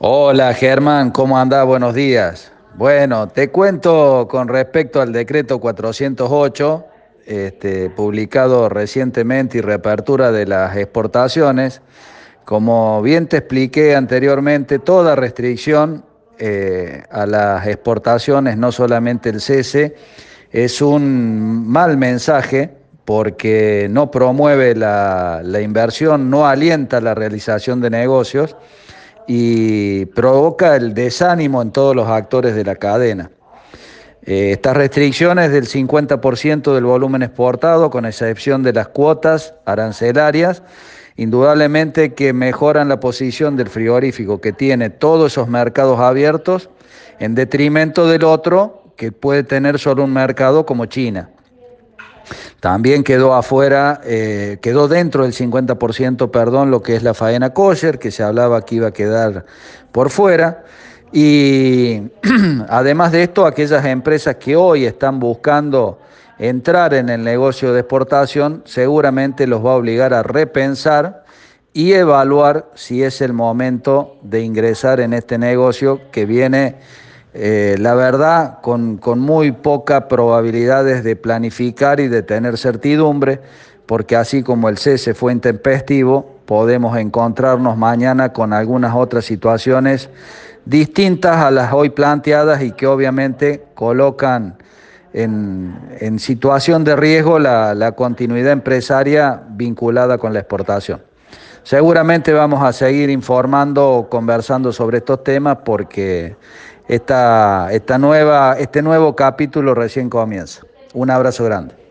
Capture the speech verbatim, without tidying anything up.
Hola Germán, ¿cómo andás? Buenos días. Bueno, te cuento con respecto al decreto cuatrocientos ocho, este, publicado recientemente y reapertura de las exportaciones. Como bien te expliqué anteriormente, toda restricción eh, a las exportaciones, no solamente el cese, es un mal mensaje porque no promueve la, la inversión, no alienta la realización de negocios y provoca el desánimo en todos los actores de la cadena. Eh, estas restricciones del cincuenta por ciento del volumen exportado, con excepción de las cuotas arancelarias, indudablemente que mejoran la posición del frigorífico, que tiene todos esos mercados abiertos, en detrimento del otro, que puede tener solo un mercado como China. También quedó afuera, eh, quedó dentro del cincuenta por ciento, perdón, lo que es la faena kosher, que se hablaba que iba a quedar por fuera. Y además de esto, aquellas empresas que hoy están buscando entrar en el negocio de exportación, seguramente los va a obligar a repensar y evaluar si es el momento de ingresar en este negocio que viene, eh, la verdad, con, con muy pocas probabilidades de planificar y de tener certidumbre, porque así como el cese fue intempestivo, podemos encontrarnos mañana con algunas otras situaciones distintas a las hoy planteadas y que obviamente colocan en, en situación de riesgo la, la continuidad empresaria vinculada con la exportación. Seguramente vamos a seguir informando o conversando sobre estos temas porque esta, esta nueva, este nuevo capítulo recién comienza. Un abrazo grande.